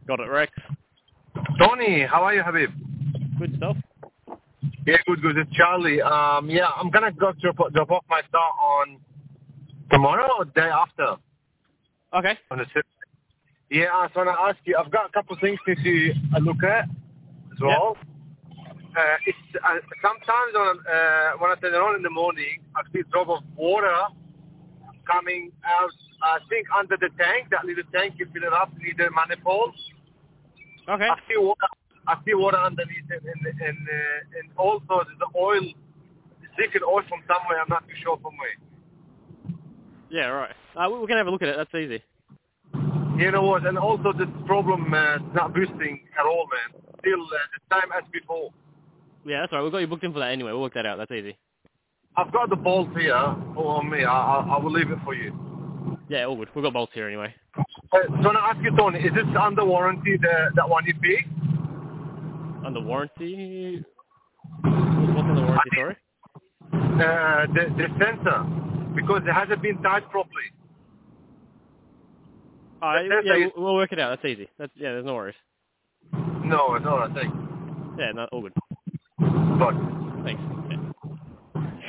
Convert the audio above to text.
Got it, Rex. Tony, how are you, Habib? Good stuff. Yeah, good. It's Charlie. Yeah, I'm gonna go drop off my car on tomorrow or day after Okay. on the 6th. Yeah, I was gonna ask you. I've got a couple of things to look at as Yep. well. It's sometimes when I turn it on in the morning, I see a drop of water coming out. I think under the tank, that little tank, you fill it up, you need the manifold. Okay. I see water underneath it, and also there's the oil, leaking oil from somewhere. I'm not too sure from where. Yeah, right. We can have a look at it. That's easy. You know what? And also this problem is not boosting at all, man. Still the time as before. Yeah, that's all right. We've got you booked in for that anyway. We'll work that out. That's easy. I've got the bolt here on me. I will leave it for you. Yeah, all good. We've got bolts here anyway. So now ask you, Tony, is this under warranty, that one you picked? Under warranty? What's under warranty, sorry? The sensor, because it hasn't been tied properly. Yeah, we'll work it out. That's easy. There's no worries. No, I think. Yeah, no, all good. But Thanks.